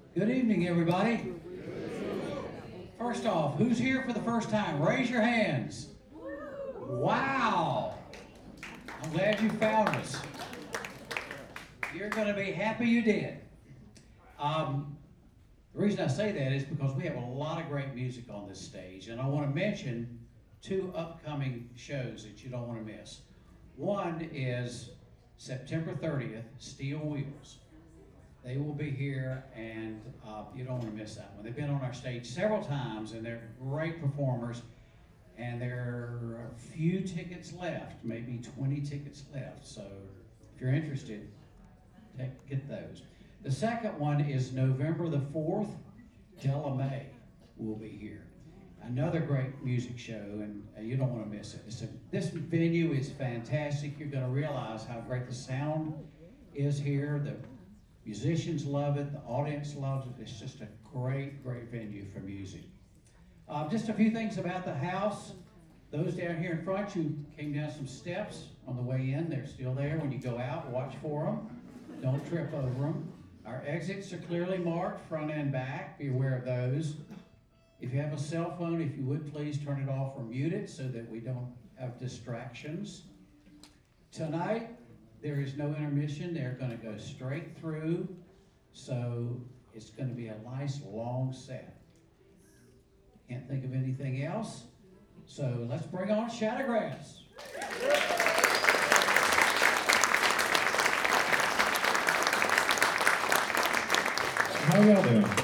Good evening, everybody. First off, who's here for the first time? Raise your hands. Wow. I'm glad you found us. You're going to be happy you did. The reason I say that is because we have a lot of great music on this stage, and I want to mention two upcoming shows that you don't want to miss. One is September 30th, Steel Wheels. They will be here, and you don't want to miss that one. They've been on our stage several times, and they're great performers, and there are a few tickets left, maybe 20 tickets left, so if you're interested, get those. The second one is November the 4th, Della Mae will be here. Another great music show, and you don't want to miss it. This venue is fantastic. You're going to realize how great the sound is here. The musicians love it. The audience loves it. It's just a great, great venue for music. Just a few things about the house. Those down here in front, you came down some steps on the way in. They're still there. When you go out, watch for them. Don't trip over them. Our exits are clearly marked, front and back. Be aware of those. If you have a cell phone, if you would please turn it off or mute it so that we don't have distractions. Tonight, there is no intermission. They're going to go straight through, so it's going to be a nice long set. Can't think of anything else, so let's bring on Shattergrass. How y'all doing?